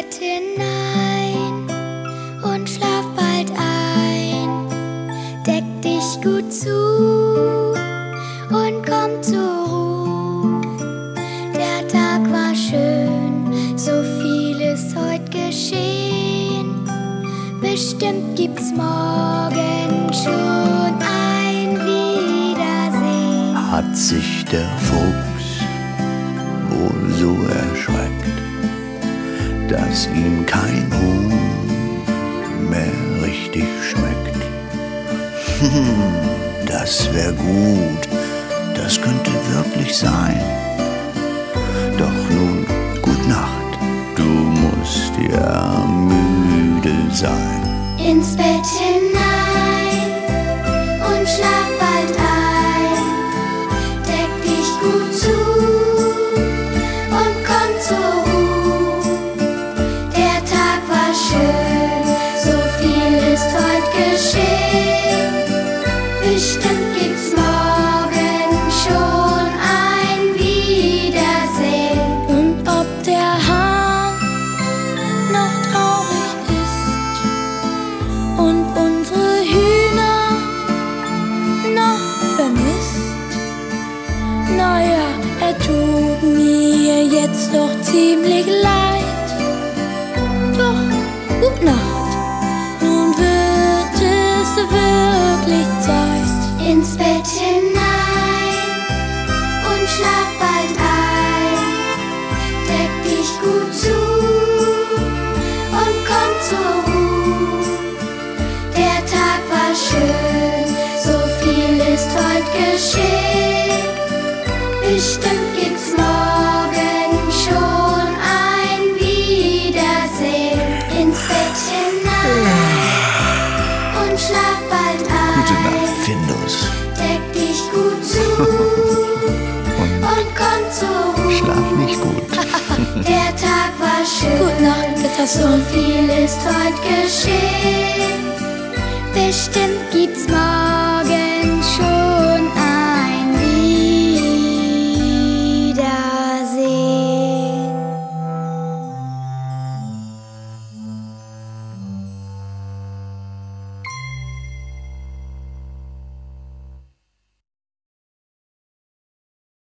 Bett hinein und schlaf bald ein. Deck dich gut zu und komm zur Ruhe. Der Tag war schön, so viel ist heute geschehen. Bestimmt gibt's morgen schon ein Wiedersehen. Hat sich der Fuchs wohl so erschreckt, dass ihm kein Huhn mehr richtig schmeckt? Das wär gut, das könnte wirklich sein. Doch nun, gut Nacht, du musst ja müde sein. Ins Bett hinein und schlaf bald ein. Deck dich gut zu und komm zur Ruhe. Der Tag war schön, so viel ist heute geschehen. Bestimmt gibt's morgen schon ein Wiedersehen. Und ob der Hahn noch traurig ist und unsere Hühner noch vermisst, naja, er tut mir jetzt doch ziemlich leid. Doch, gut Nacht, nun wird es wirklich Zeit. Ins Bett hinein und schlaf bald ein. Deck dich gut zu und komm zur Ruhe. Der Tag war schön, so viel ist heute geschehen. Bestimmt gibt's morgen schon ein Wiedersehen. Ins Bett hinein und schlaf bald ein. Gute Nacht, Findus. Deck dich gut zu und komm zur Ruhe. Schlaf nicht gut. Der Tag war schön. Gute Nacht, Peterson. So viel ist heute geschehen. Bestimmt gibt's morgen